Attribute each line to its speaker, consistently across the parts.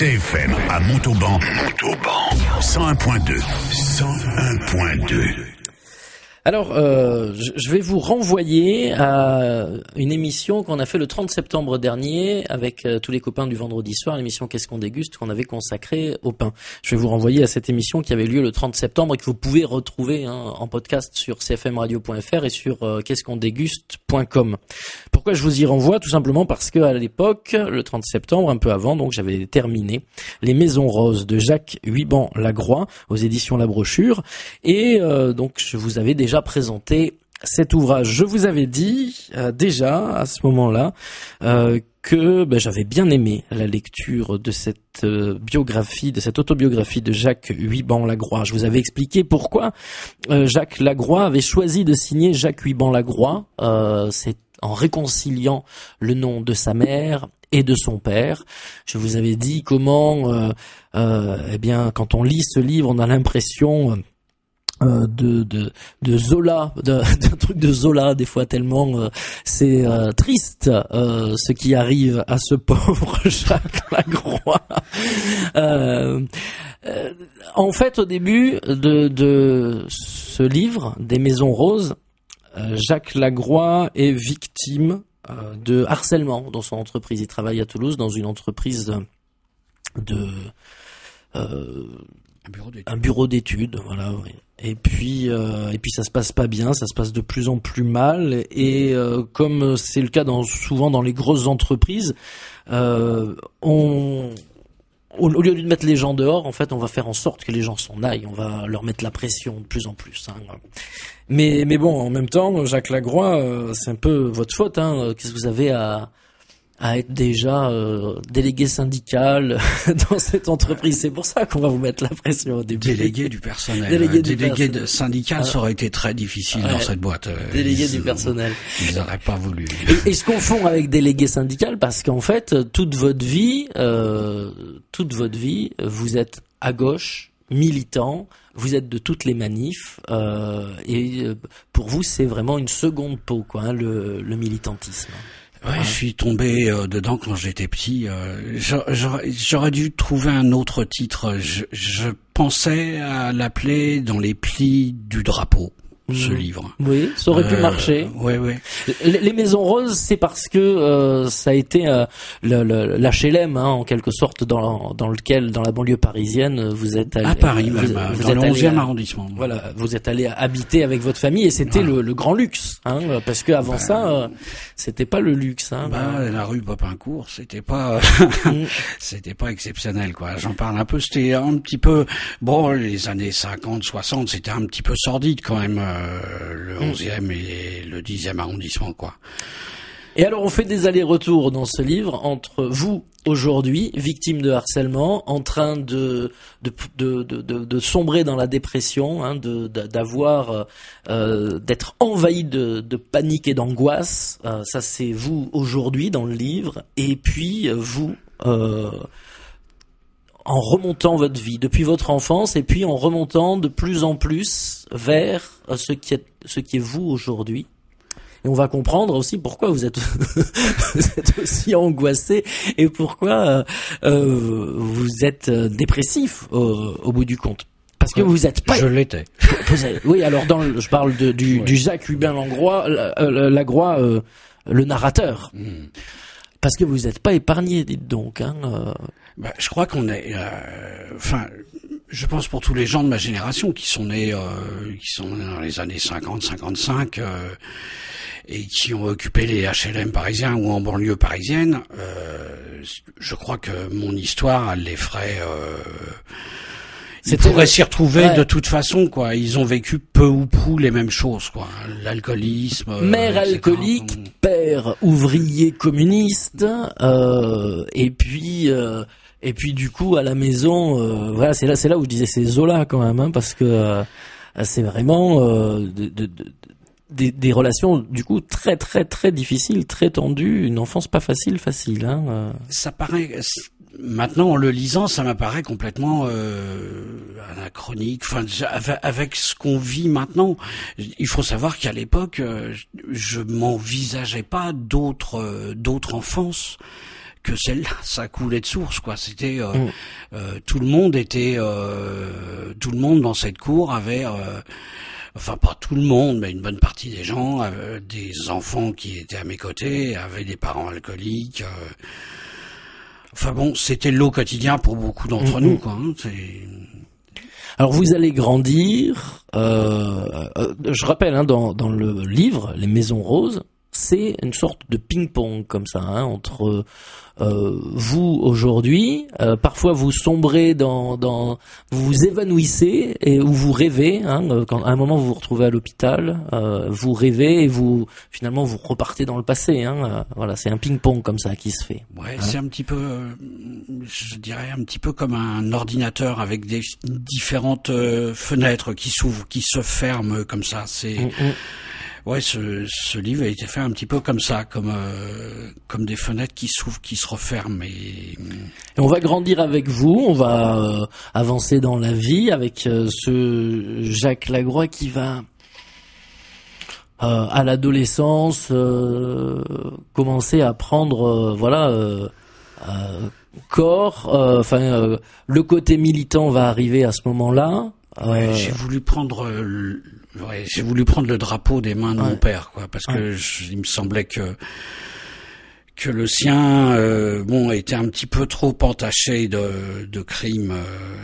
Speaker 1: CFM à Montauban. 101.2. 101.2.
Speaker 2: Alors, je vais vous renvoyer à une émission qu'on a fait le 30 septembre dernier avec tous les copains du vendredi soir, l'émission Qu'est-ce qu'on déguste, qu'on avait consacrée au pain. Je vais vous renvoyer à cette émission qui avait lieu le 30 septembre et que vous pouvez retrouver en podcast sur cfmradio.fr et sur qu'est-ce-qu'on-déguste.com. Pourquoi je vous y renvoie? Tout simplement parce que à l'époque, le 30 septembre, un peu avant, donc j'avais terminé Les Maisons Roses de Jacques Huiban-Lagroix aux éditions La Brochure et donc je vous avais déjà présenté cet ouvrage. Je vous avais dit déjà à ce moment-là que j'avais bien aimé la lecture de cette biographie, de cette autobiographie de Jacques Huiban-Lagroix. Je vous avais expliqué pourquoi Jacques Lagroix avait choisi de signer Jacques Huiban-Lagroix. C'est en réconciliant le nom de sa mère et de son père. Je vous avais dit comment, quand on lit ce livre, on a l'impression de Zola, d'un truc de Zola des fois tellement c'est triste ce qui arrive à ce pauvre Jacques Lagroix. En fait, au début de ce livre des Maisons Roses, Jacques Lagroix est victime de harcèlement dans son entreprise. Il travaille à Toulouse dans une entreprise un bureau d'études, voilà. Oui. Et puis ça se passe pas bien, ça se passe de plus en plus mal. Et comme c'est le cas souvent dans les grosses entreprises, au lieu de mettre les gens dehors, en fait, on va faire en sorte que les gens s'en aillent. On va leur mettre la pression de plus en plus. Hein. Mais bon, en même temps, Jacques Lagroix, c'est un peu votre faute. Hein. Qu'est-ce que vous avez à être déjà délégué syndical dans cette entreprise? C'est pour ça qu'on va vous mettre la pression au début.
Speaker 3: Délégué du personnel. Délégué syndical, ça aurait été très difficile dans cette boîte.
Speaker 2: Délégué du personnel.
Speaker 3: Ils n'auraient pas voulu.
Speaker 2: Et ils se confondent avec délégué syndical parce qu'en fait, toute votre vie, vous êtes à gauche, militant, vous êtes de toutes les manifs, et pour vous, c'est vraiment une seconde peau, quoi, hein, le militantisme.
Speaker 3: Ouais, je suis tombé dedans quand j'étais petit. J'aurais dû trouver un autre titre. Je pensais à l'appeler Dans les plis du drapeau. Ce livre.
Speaker 2: Oui, ça aurait pu marcher.
Speaker 3: Oui.
Speaker 2: Les Maisons Roses, c'est parce que ça a été l'HLM, hein, en quelque sorte, dans la banlieue parisienne, vous êtes allé
Speaker 3: à Paris, vous êtes dans le 11e arrondissement.
Speaker 2: Voilà, vous êtes allé habiter avec votre famille et c'était le grand luxe, hein, parce que avant ça, c'était pas le luxe. Hein,
Speaker 3: la rue Popincourt, c'était pas exceptionnel, quoi. J'en parle un peu. C'était un petit peu les années 50, 60, c'était un petit peu sordide quand même. Le 11e et le 10e arrondissement, quoi.
Speaker 2: Et alors, on fait des allers-retours dans ce livre entre vous, aujourd'hui, victime de harcèlement, en train de sombrer dans la dépression, hein, d'être envahi de panique et d'angoisse. Ça, c'est vous, aujourd'hui, dans le livre. Et puis, vous, en remontant votre vie depuis votre enfance et puis en remontant de plus en plus vers ce qui est vous aujourd'hui. Et on va comprendre aussi pourquoi vous êtes aussi angoissé et pourquoi vous êtes dépressif au bout du compte. Parce que vous êtes pas.
Speaker 3: Je l'étais.
Speaker 2: Oui, alors je parle du Jacques Huiban-Lagroix, le narrateur. Parce que vous n'êtes pas épargné, dites donc. Hein.
Speaker 3: Je crois qu'on est. Je pense pour tous les gens de ma génération qui sont nés dans les années 50, 55 et qui ont occupé les HLM parisiens ou en banlieue parisienne. Je crois que mon histoire, elle les ferait. Ils pourraient s'y retrouver de toute façon, quoi. Ils ont vécu peu ou prou les mêmes choses, quoi. L'alcoolisme.
Speaker 2: Mère alcoolique, père ouvrier communiste, et puis du coup à la maison, voilà, c'est là où je disais c'est Zola quand même, hein, parce que c'est vraiment des relations du coup très très très difficiles, très tendues, une enfance pas facile. Hein.
Speaker 3: Ça paraît. Maintenant, en le lisant, ça m'apparaît complètement anachronique. Enfin, avec ce qu'on vit maintenant, il faut savoir qu'à l'époque, je m'envisageais pas d'autre enfance que celle-là, ça coulait de source, quoi. C'était tout le monde dans cette cour avait enfin pas tout le monde, mais une bonne partie des gens, des enfants qui étaient à mes côtés, avaient des parents alcooliques. Enfin bon, c'était le lot quotidien pour beaucoup d'entre nous, quoi. Hein.
Speaker 2: Alors vous allez grandir. Je rappelle, hein, dans le livre Les Maisons Roses, c'est une sorte de ping-pong comme ça, hein, entre vous aujourd'hui, parfois vous sombrez vous vous évanouissez ou vous rêvez, hein, quand à un moment vous vous retrouvez à l'hôpital, vous rêvez et finalement vous repartez dans le passé, hein, voilà, c'est un ping-pong comme ça qui se fait.
Speaker 3: Ouais,
Speaker 2: hein.
Speaker 3: C'est un petit peu, je dirais un petit peu comme un ordinateur avec des différentes fenêtres qui s'ouvrent, qui se ferment comme ça. Ouais, ce livre a été fait un petit peu comme ça, comme des fenêtres qui s'ouvrent, qui se referment. Et
Speaker 2: on va grandir avec vous, on va avancer dans la vie avec ce Jacques Lagroix qui va à l'adolescence commencer à prendre corps. Le côté militant va arriver à ce moment-là.
Speaker 3: Ouais, j'ai voulu prendre le drapeau des mains de mon père, quoi, parce que il me semblait que le sien, était un petit peu trop entaché de crimes,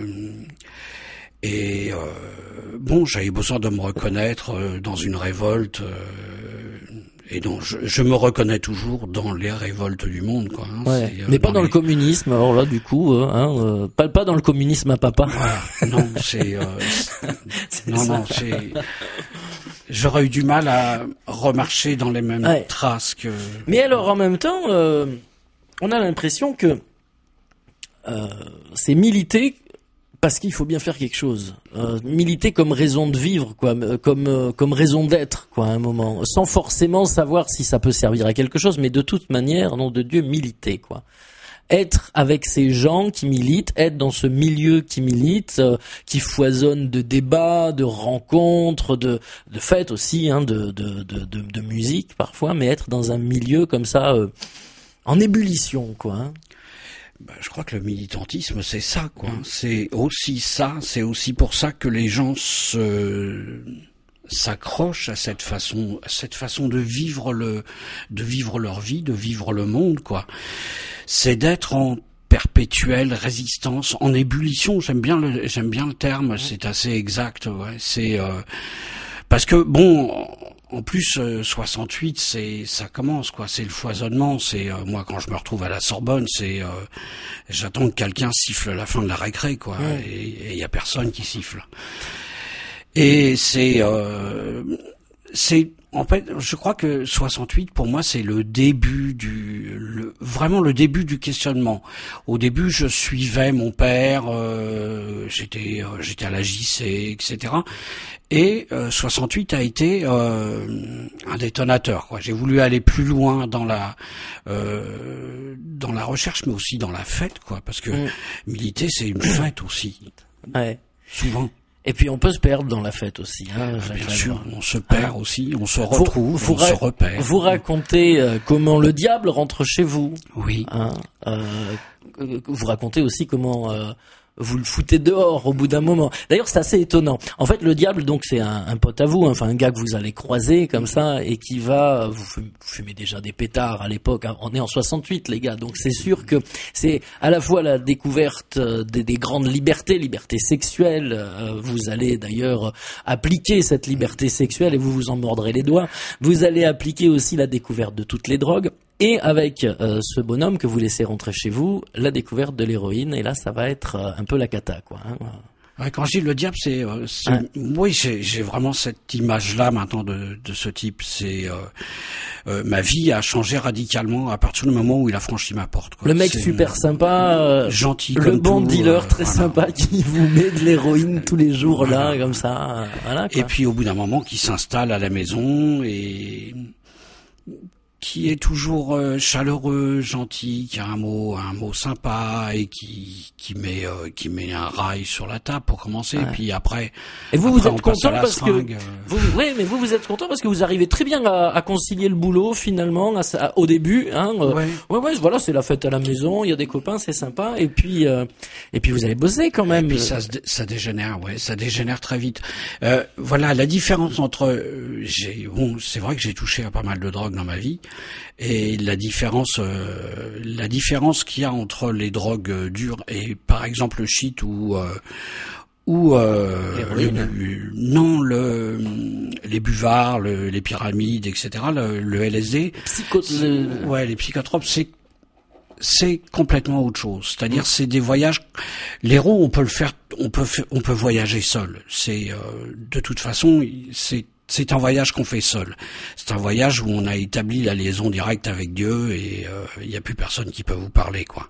Speaker 3: et j'avais besoin de me reconnaître dans une révolte. Et donc je me reconnais toujours dans les révoltes du monde, quoi. Hein,
Speaker 2: ouais, mais pas dans le communisme. Alors là, du coup, pas dans le communisme à papa.
Speaker 3: Voilà. Non, j'aurais eu du mal à remarcher dans les mêmes traces que.
Speaker 2: Mais alors, en même temps, on a l'impression que c'est militer. Parce qu'il faut bien faire quelque chose, militer comme raison de vivre, quoi, comme raison d'être, quoi, à un moment, sans forcément savoir si ça peut servir à quelque chose, mais de toute manière, nom de Dieu, militer, quoi. Être avec ces gens qui militent, être dans ce milieu qui milite, qui foisonne de débats, de rencontres, de fêtes aussi, hein, de musique parfois, mais être dans un milieu comme ça, en ébullition, quoi. Hein.
Speaker 3: Je crois que le militantisme, c'est ça, quoi. C'est aussi ça. C'est aussi pour ça que les gens s'accrochent à cette façon de vivre leur vie, de vivre le monde, quoi. C'est d'être en perpétuelle résistance, en ébullition. J'aime bien le terme. C'est assez exact. Ouais. C'est parce que en plus, 68, ça commence, quoi. C'est le foisonnement. C'est moi quand je me retrouve à la Sorbonne, j'attends que quelqu'un siffle la fin de la récré, quoi. Et il y a personne qui siffle. Et c'est en fait, je crois que 68 pour moi c'est le début vraiment le début du questionnement. Au début, je suivais mon père, j'étais à la JC, etc. Et 68 a été un détonateur, quoi. J'ai voulu aller plus loin dans la recherche, mais aussi dans la fête, quoi, parce que militer c'est une fête aussi.
Speaker 2: Ouais.
Speaker 3: Souvent.
Speaker 2: Et puis on peut se perdre dans la fête aussi. Hein,
Speaker 3: bien sûr, on se perd aussi, on se retrouve, on se repère.
Speaker 2: Vous racontez comment le diable rentre chez vous.
Speaker 3: Oui.
Speaker 2: Hein, vous racontez aussi comment vous le foutez dehors au bout d'un moment. D'ailleurs, c'est assez étonnant. En fait, le diable, donc, c'est un pote à vous, hein, enfin un gars que vous allez croiser comme ça et qui va, vous fumez déjà des pétards à l'époque. Hein, on est en 68, les gars, donc c'est sûr que c'est à la fois la découverte des grandes libertés sexuelles. Vous allez d'ailleurs appliquer cette liberté sexuelle et vous vous en mordrez les doigts. Vous allez appliquer aussi la découverte de toutes les drogues. Et avec ce bonhomme que vous laissez rentrer chez vous, la découverte de l'héroïne, et là ça va être un peu la cata, quoi. Hein.
Speaker 3: Ouais, quand je dis le diable, oui, j'ai vraiment cette image-là maintenant de ce type. C'est ma vie a changé radicalement à partir du moment où il a franchi ma porte, quoi.
Speaker 2: Le mec super sympa,
Speaker 3: gentil,
Speaker 2: le
Speaker 3: comme
Speaker 2: bon
Speaker 3: tout,
Speaker 2: dealer très sympa qui vous met de l'héroïne tous les jours là, comme ça. Voilà, quoi.
Speaker 3: Et puis au bout d'un moment, qui s'installe à la maison et qui est toujours chaleureux, gentil, qui a un mot sympa et qui met un rail sur la table pour commencer. Et puis après.
Speaker 2: Et vous êtes content
Speaker 3: parce
Speaker 2: que mais vous êtes content parce que vous arrivez très bien à concilier le boulot finalement au début. Hein, ouais, voilà, c'est la fête à la maison, il y a des copains, c'est sympa. Et puis vous allez bosser quand même.
Speaker 3: Et puis ça dégénère, ça dégénère très vite. Voilà la différence entre c'est vrai que j'ai touché à pas mal de drogues dans ma vie, et la différence qu'il y a entre les drogues dures et par exemple le shit ou les buvards, les pyramides, etc. Le LSD, les psychotropes, c'est complètement autre chose. C'est-à-dire, c'est des voyages. L'héros, on peut le faire, on peut voyager seul. C'est de toute façon, c'est un voyage qu'on fait seul. C'est un voyage où on a établi la liaison directe avec Dieu et il y a plus personne qui peut vous parler, quoi.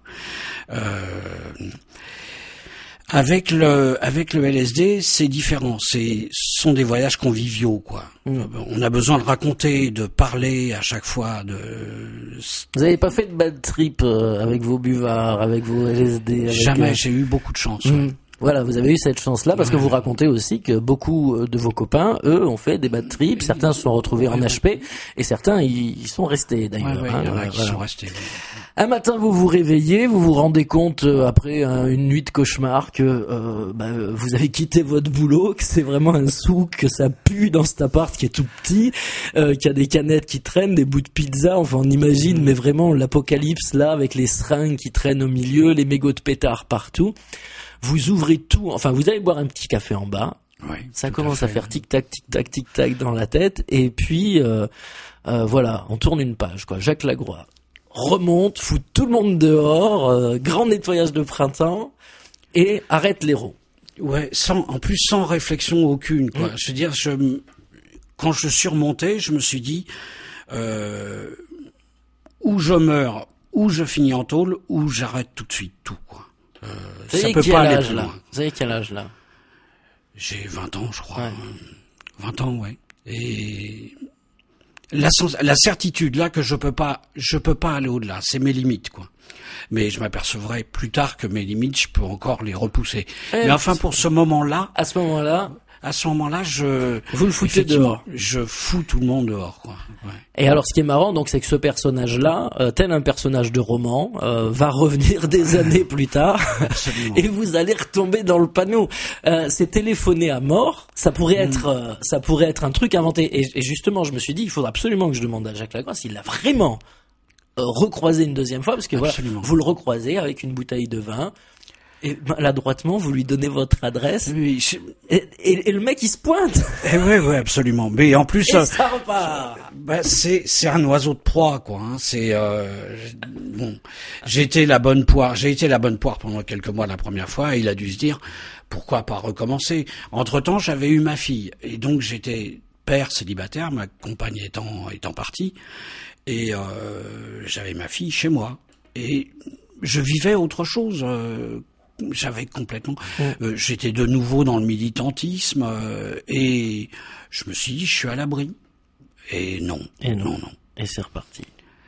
Speaker 3: Avec le LSD, c'est différent. Ce sont des voyages conviviaux, quoi. On a besoin de raconter, de parler à chaque fois.
Speaker 2: Vous avez pas fait de bad trip avec vos buvards, avec vos LSD?
Speaker 3: Jamais. J'ai eu beaucoup de chance. Ouais.
Speaker 2: Voilà, vous avez eu cette chance-là parce que vous racontez aussi que beaucoup de vos copains, eux, ont fait des bad trips. Certains se sont retrouvés en HP et certains ils sont restés d'ailleurs.
Speaker 3: Il y en a qui sont restés.
Speaker 2: Un matin, vous vous réveillez, vous vous rendez compte après une nuit de cauchemar que vous avez quitté votre boulot, que c'est vraiment un souk, que ça pue dans cet appart qui est tout petit, qu'il y a des canettes qui traînent, des bouts de pizza. Enfin, on imagine, mais vraiment l'apocalypse là avec les seringues qui traînent au milieu, les mégots de pétards partout. Vous ouvrez tout, enfin vous allez boire un petit café en bas, ça commence à faire tic-tac, tic-tac, tic-tac dans la tête, et puis voilà, on tourne une page, quoi. Jacques Lagroix remonte, fout tout le monde dehors, grand nettoyage de printemps, et arrête l'héros.
Speaker 3: Ouais, sans réflexion aucune, quoi. Je veux dire, quand je suis remonté, je me suis dit, ou je meurs, ou je finis en tôle, ou j'arrête tout de suite tout, quoi. Ça peut pas aller plus loin.
Speaker 2: Vous avez quel âge là?
Speaker 3: J'ai 20 ans, je crois. 20 ans, ouais. Et la certitude là que je peux pas aller au-delà, c'est mes limites, quoi. Mais je m'apercevrai plus tard que mes limites, je peux encore les repousser. Mais enfin, pour ce moment-là,
Speaker 2: à ce moment-là,
Speaker 3: vous le foutez dehors. Je fous tout le monde dehors, quoi. Ouais.
Speaker 2: Et alors, ce qui est marrant, donc, c'est que ce personnage-là, tel un personnage de roman, va revenir des années plus tard, et vous allez retomber dans le panneau. C'est téléphoné à mort. Ça pourrait être un truc inventé. Et justement, je me suis dit, il faudra absolument que je demande à Jacques Lagroix s'il l'a vraiment recroisé une deuxième fois, parce que voilà, vous le recroisez avec une bouteille de vin. Et maladroitement, vous lui donnez votre adresse.
Speaker 3: Oui,
Speaker 2: et le mec, il se pointe.
Speaker 3: Oui, ouais, mais en plus,
Speaker 2: ça repart.
Speaker 3: C'est un oiseau de proie, quoi. Hein. J'ai été la bonne poire pendant quelques mois la première fois, et il a dû se dire, pourquoi pas recommencer? Entre-temps, j'avais eu ma fille, et donc j'étais père célibataire, ma compagne étant partie, et j'avais ma fille chez moi, et je vivais autre chose. J'avais complètement. J'étais de nouveau dans le militantisme et je me suis dit, je suis à l'abri. Et non.
Speaker 2: Et c'est reparti.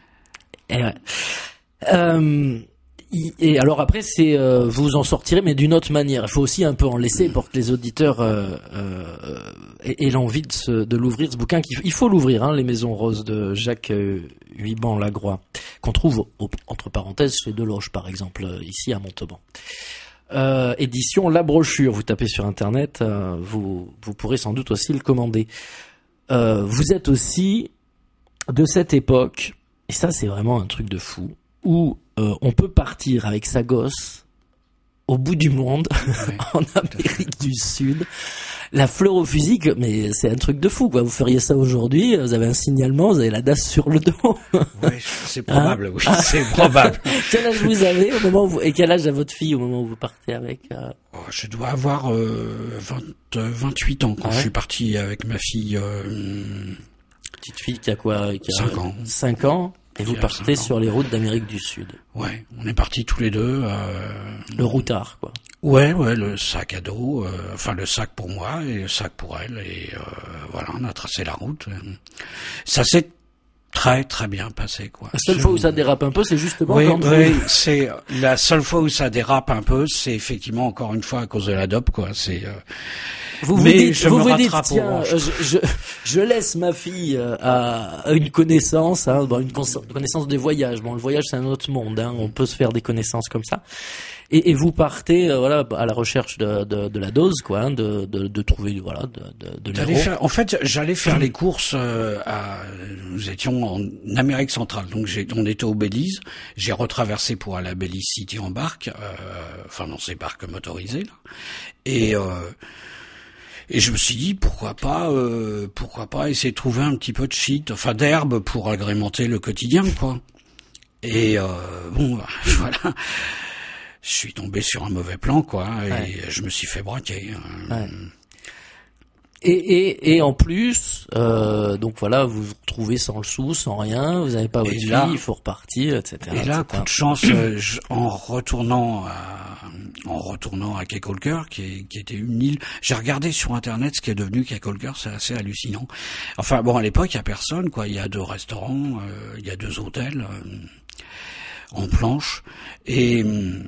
Speaker 2: Et alors après, vous en sortirez, mais d'une autre manière. Il faut aussi un peu en laisser pour que les auditeurs aient l'envie de l'ouvrir, ce bouquin. Il faut l'ouvrir, Les Maisons Roses de Jacques Huybans Lagroix, qu'on trouve entre parenthèses chez Deloche, par exemple, ici à Montauban. Édition La Brochure. Vous tapez sur Internet, vous pourrez sans doute aussi le commander. Vous êtes aussi de cette époque, et ça c'est vraiment un truc de fou, où on peut partir avec sa gosse au bout du monde, en Amérique du Sud. La fleur au fusil, mais c'est un truc de fou, quoi. Vous feriez ça aujourd'hui, vous avez un signalement, vous avez la DAS sur le dos.
Speaker 3: Oui, c'est probable, c'est probable.
Speaker 2: Quel âge vous avez au moment où et quel âge a votre fille au moment où vous partez avec
Speaker 3: Je dois avoir 28 ans quand je suis parti avec ma fille.
Speaker 2: Petite fille qui a quoi?
Speaker 3: 5 ans.
Speaker 2: 5 ans. Et vous partez sur les routes d'Amérique du Sud.
Speaker 3: Ouais, on est partis tous les deux.
Speaker 2: Le routard, quoi.
Speaker 3: Ouais, le sac à dos, le sac pour moi et le sac pour elle, et voilà, on a tracé la route. Ça s'est Très très bien passé, quoi.
Speaker 2: La seule fois où ça dérape un peu, c'est justement
Speaker 3: oui,
Speaker 2: quand
Speaker 3: c'est la seule fois où ça dérape un peu, c'est effectivement encore une fois à cause de la dope, quoi. C'est
Speaker 2: vous vous dites, tiens, je laisse ma fille à une connaissance, hein, bon, une connaissance des voyages. Bon, le voyage c'est un autre monde, hein, on peut se faire des connaissances comme ça. Et vous partez, voilà, à la recherche de la dose, quoi, hein, de trouver, voilà, de l'euro.
Speaker 3: En fait, j'allais faire les courses nous étions en Amérique centrale, donc on était au Belize. J'ai retraversé pour aller à Belize City en barque, enfin dans ces barques motorisées là. Et je me suis dit pourquoi pas essayer de trouver un petit peu de shit, enfin d'herbe pour agrémenter le quotidien, quoi. Et bon, voilà. Je suis tombé sur un mauvais plan, quoi, et je me suis fait braquer.
Speaker 2: Ouais. Et en plus, donc voilà, vous vous retrouvez sans le sou, sans rien, vous n'avez pas votre vie, il faut repartir, etc.
Speaker 3: Et là, coup de chance, en retournant à Kekolker, qui était une île, j'ai regardé sur Internet ce qui est devenu Kekolker, c'est assez hallucinant. Enfin bon, à l'époque, il y a personne, quoi. Il y a 2 restaurants, il y a 2 hôtels en planche, et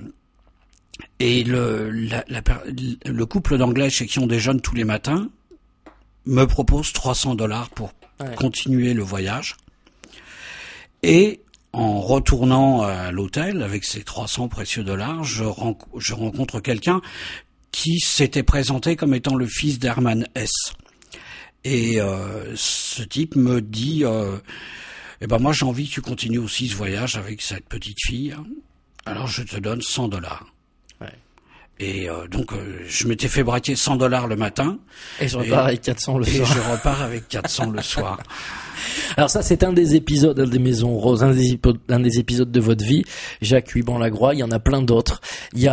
Speaker 3: le couple d'Anglais chez qui on déjeune tous les matins me propose $300 pour continuer le voyage. Et en retournant à l'hôtel avec ces 300 précieux dollars, je rencontre quelqu'un qui s'était présenté comme étant le fils d'Herman Hesse. Et ce type me dit eh ben moi j'ai envie que tu continues aussi ce voyage avec cette petite fille. Alors je te donne $100. Et donc je m'étais fait braquer $100 le matin.
Speaker 2: Et je repars avec 400 le soir.
Speaker 3: Et je repars avec 400 le soir.
Speaker 2: Alors ça, c'est un des épisodes des Maisons Roses, un des épisodes de votre vie. Jacques Huybans-Lagroix, il y en a plein d'autres. Il y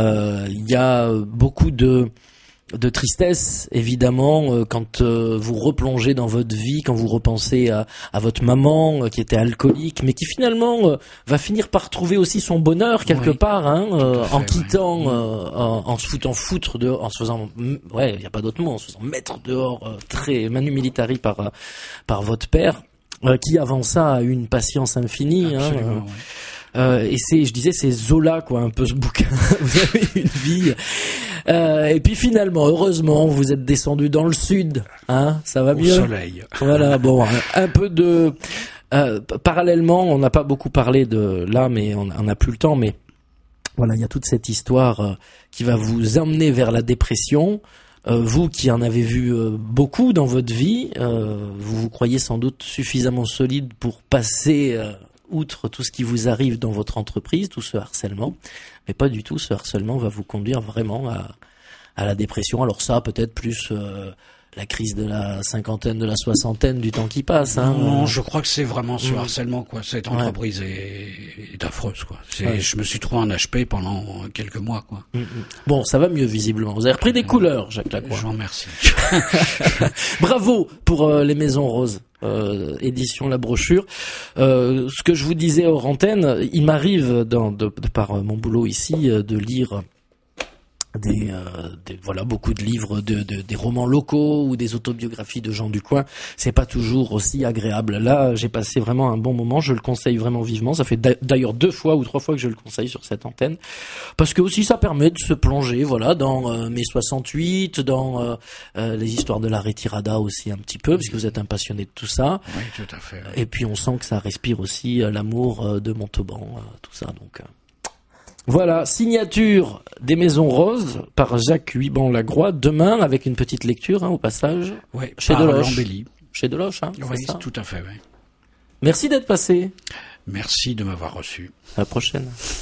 Speaker 2: a beaucoup de tristesse, évidemment, quand vous replongez dans votre vie, quand vous repensez à votre maman qui était alcoolique, mais qui finalement va finir par trouver aussi son bonheur quelque part, hein, en quittant, en se foutant foutre dehors, en se faisant, il y a pas d'autre mot, en se faisant mettre dehors, très manu militari par votre père, qui avant ça a eu une patience infinie.
Speaker 3: Absolument,
Speaker 2: et c'est Zola, quoi, un peu ce bouquin. Vous avez une vie. Et puis finalement, heureusement, vous êtes descendu dans le sud, hein, ça va mieux.
Speaker 3: Au soleil.
Speaker 2: Voilà, bon, un peu de. Parallèlement, on n'a pas beaucoup parlé de là, mais on n'a plus le temps. Mais voilà, il y a toute cette histoire qui va vous emmener vers la dépression. Vous qui en avez vu beaucoup dans votre vie, vous vous croyez sans doute suffisamment solide pour passer outre tout ce qui vous arrive dans votre entreprise, tout ce harcèlement, mais pas du tout. Ce harcèlement va vous conduire vraiment à la dépression. Alors ça, peut-être plus la crise de la cinquantaine, de la soixantaine, du temps qui passe. Hein.
Speaker 3: Non, je crois que c'est vraiment ce harcèlement, quoi. Cette entreprise est affreuse, quoi. Je me suis trouvé en HP pendant quelques mois, quoi.
Speaker 2: Bon, ça va mieux visiblement. Vous avez repris des couleurs, Jacques Lacroix.
Speaker 3: Je vous remercie.
Speaker 2: Bravo pour les Maisons Roses. Édition La Brochure. Ce que je vous disais hors antenne, il m'arrive de par mon boulot ici de lire voilà, beaucoup de livres des romans locaux ou des autobiographies de gens du coin. C'est pas toujours aussi agréable. Là, j'ai passé vraiment un bon moment. Je le conseille vraiment vivement. Ça fait d'ailleurs 2 fois ou 3 fois que je le conseille sur cette antenne, parce que aussi ça permet de se plonger, voilà, dans mai 68, dans les histoires de la retirada aussi un petit peu, parce que vous êtes un passionné de tout ça.
Speaker 3: Oui, tout à fait. Oui.
Speaker 2: Et puis on sent que ça respire aussi l'amour de Montauban, tout ça. Donc voilà, signature des Maisons Roses par Jacques Huybans-Lagroix, demain avec une petite lecture, hein, au passage.
Speaker 3: Oui,
Speaker 2: chez Deloche.
Speaker 3: Lambelly.
Speaker 2: Chez Deloche, hein.
Speaker 3: Oui,
Speaker 2: c'est ça.
Speaker 3: tout à fait, oui.
Speaker 2: Merci d'être passé.
Speaker 3: Merci de m'avoir reçu.
Speaker 2: À la prochaine.